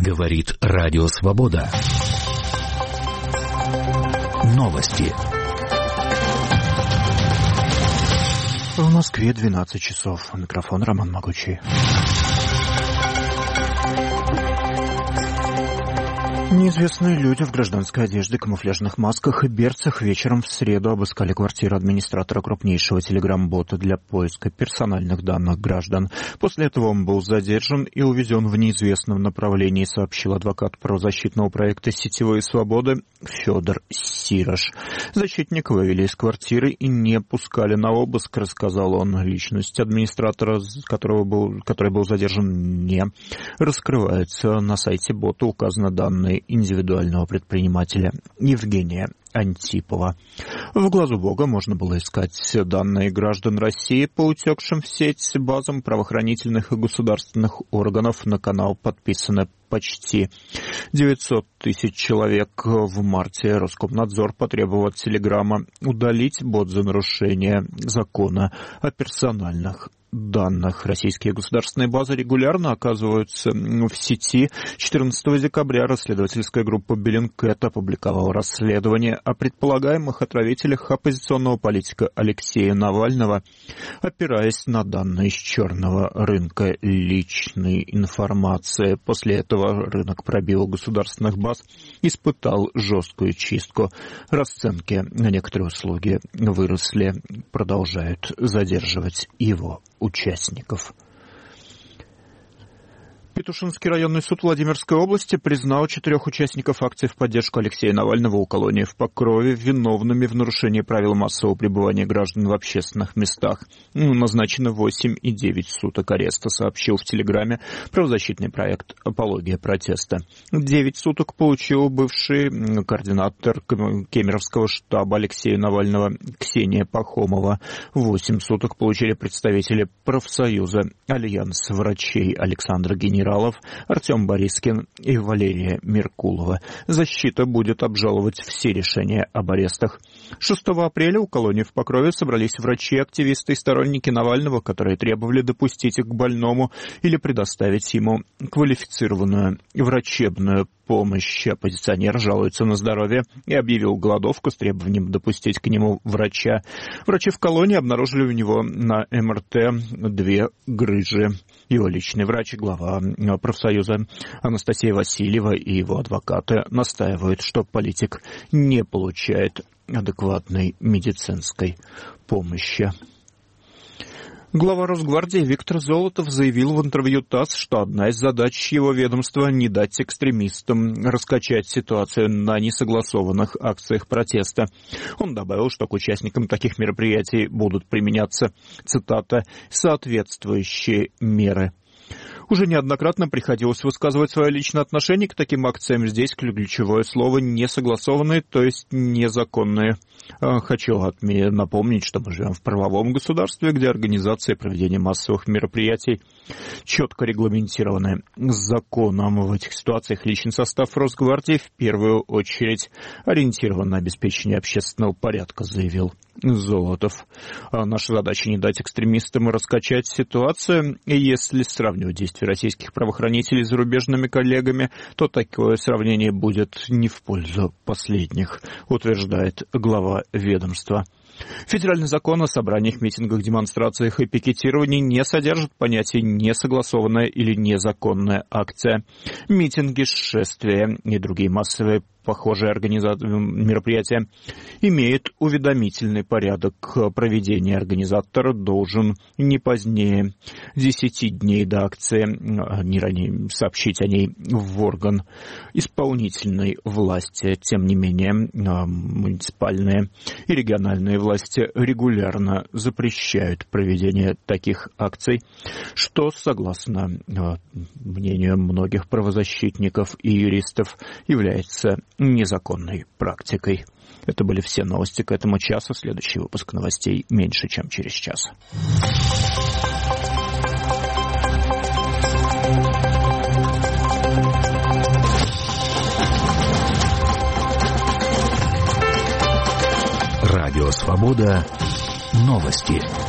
Говорит Радио Свобода. Новости. В Москве 12 часов. Микрофон Роман Могучий. Неизвестные люди в гражданской одежде, камуфляжных масках и берцах вечером в среду обыскали квартиру администратора крупнейшего телеграм-бота для поиска персональных данных граждан. После этого он был задержан и увезен в неизвестном направлении, сообщил адвокат правозащитного проекта «Сетевые свободы» Федор Сирош. Защитника вывели из квартиры и не пускали на обыск, рассказал он. Личность администратора, который был задержан, не раскрывается. На сайте бота указаны данные индивидуального предпринимателя Евгения Антипова. В глазу Бога можно было искать данные граждан России по утекшим в сеть базам правоохранительных и государственных органов. На канал подписаны почти 900 тысяч человек. В марте Роскомнадзор потребовал от Телеграма удалить бот за нарушение закона о персональных данных. Российские государственные базы регулярно оказываются в сети. 14 декабря расследовательская группа Bellingcat опубликовала расследование о предполагаемых отравителях оппозиционного политика Алексея Навального, опираясь на данные с черного рынка личной информации. После этого рынок пробива государственных баз испытал жесткую чистку. Расценки на некоторые услуги выросли, продолжают задерживать его участников. Петушинский районный суд Владимирской области признал 4 участников акции в поддержку Алексея Навального у колонии в Покрове виновными в нарушении правил массового пребывания граждан в общественных местах. Назначено 8 и 9 суток ареста, сообщил в Телеграме правозащитный проект «Апология протеста». 9 суток получил бывший координатор Кемеровского штаба Алексея Навального Ксения Пахомова. 8 суток получили представители профсоюза «Альянс врачей» Александр Генералов, Артем Борискин и Валерия Меркулова. Защита будет обжаловать все решения об арестах. 6 апреля у колонии в Покрове собрались врачи, активисты и сторонники Навального, которые требовали допустить их к больному или предоставить ему квалифицированную врачебную помощь. Оппозиционер жалуется на здоровье и объявил голодовку с требованием допустить к нему врача. Врачи в колонии обнаружили у него на МРТ 2 грыжи. Его личный врач, глава профсоюза Анастасия Васильева и его адвокаты настаивают, что политик не получает адекватной медицинской помощи. Глава Росгвардии Виктор Золотов заявил в интервью ТАСС, что одна из задач его ведомства – не дать экстремистам раскачать ситуацию на несогласованных акциях протеста. Он добавил, что к участникам таких мероприятий будут применяться, цитата, «соответствующие меры». Уже неоднократно приходилось высказывать свое личное отношение к таким акциям. Здесь ключевое слово «несогласованные», то есть незаконные. Хочу напомнить, что мы живем в правовом государстве, где организация и проведение массовых мероприятий четко регламентированы законом. В этих ситуациях личный состав Росгвардии в первую очередь ориентирован на обеспечение общественного порядка, заявил Золотов. Наша задача не дать экстремистам раскачать ситуацию. И если сравнивать действия российских правоохранителей с зарубежными коллегами, то такое сравнение будет не в пользу последних, утверждает глава ведомства. Федеральный закон о собраниях, митингах, демонстрациях и пикетировании не содержит понятия «несогласованная» или «незаконная акция». Митинги, шествия и другие массовые похожие мероприятия имеют уведомительный порядок проведения. Организатор должен не позднее 10 дней до акции, не ранее, сообщить о ней в орган исполнительной власти. Тем не менее, муниципальные и региональные власти регулярно запрещают проведение таких акций, что, согласно мнению многих правозащитников и юристов, является незаконной практикой. Это были все новости к этому часу. Следующий выпуск новостей меньше, чем через час. Радио Свобода. Новости.